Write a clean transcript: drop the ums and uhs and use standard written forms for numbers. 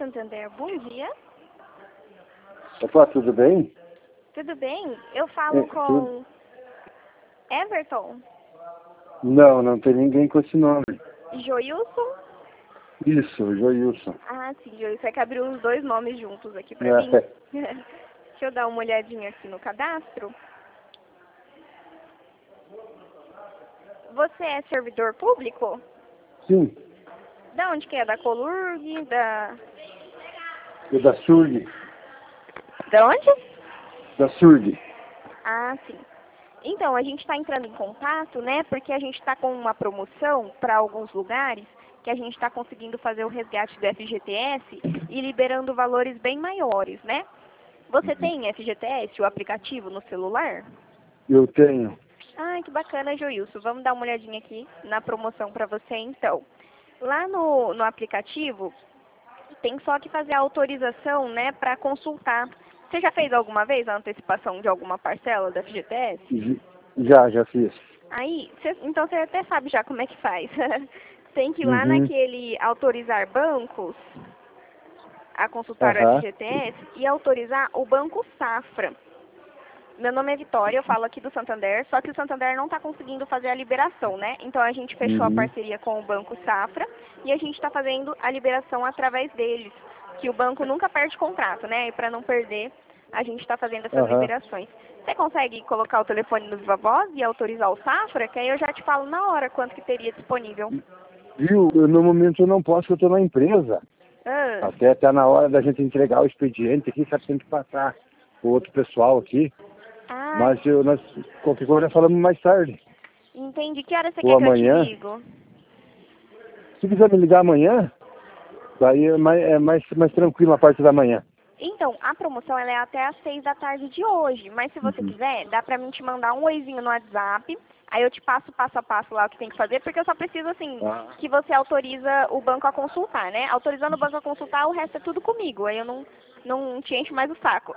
Santander, bom dia. Opa, tudo bem? Tudo bem? Eu falo com tudo. Everton, Não tem ninguém com esse nome. Joilson. Isso, Joilson. Ah, sim, Joilson. É que abriu os dois nomes juntos aqui pra mim. É, Deixa eu dar uma olhadinha aqui no cadastro. Você é servidor público? sim, Da onde que é? Da Colurg? Da da Surg. onde? Da Surg. Ah, sim. Então, a gente está entrando em contato, né? Porque a gente está com uma promoção para alguns lugares que a gente está conseguindo fazer o resgate do FGTS e liberando valores bem maiores, né? Você tem FGTS, o aplicativo no celular? Eu tenho. Ah, que bacana, Joilson. Vamos dar uma olhadinha aqui na promoção para você, então. Lá no aplicativo, tem só que fazer a autorização, né, para consultar. Você já fez alguma vez a antecipação de alguma parcela da FGTS? Já fiz. Aí, então você até sabe já como é que faz. Tem que ir lá Uhum. naquele autorizar bancos a consultar o Aham. FGTS e autorizar o Banco Safra. Meu nome é Vitória, eu falo aqui do Santander, só que o Santander não está conseguindo fazer a liberação, né? Então a gente fechou a Uhum. parceria com o Banco Safra e a gente está fazendo a liberação através deles, que o banco nunca perde contrato, né? E para não perder, a gente está fazendo essas Aham. liberações. Você consegue colocar o telefone no Viva Voz e autorizar o Safra? Que aí eu já te falo na hora quanto que teria disponível. Viu? No momento eu não posso, porque eu estou na empresa. Ah, Até tá na hora da gente entregar o expediente aqui, sabe, tem que passar o outro pessoal aqui. ah, Mas nós, qualquer coisa, nós falamos mais tarde. entendi. Que hora você Ou quer que eu te amanhã. ligo? Se quiser me ligar amanhã, daí é mais tranquilo a parte da manhã. Então, a promoção ela é até às 6 da tarde de hoje, mas se você Uhum. quiser, dá pra mim te mandar um oizinho no WhatsApp, aí eu te passo passo a passo lá o que tem que fazer, porque eu só preciso, assim, Ah, que você autoriza o banco a consultar, né? Autorizando o banco a consultar, o resto é tudo comigo, aí eu não te encho mais o saco.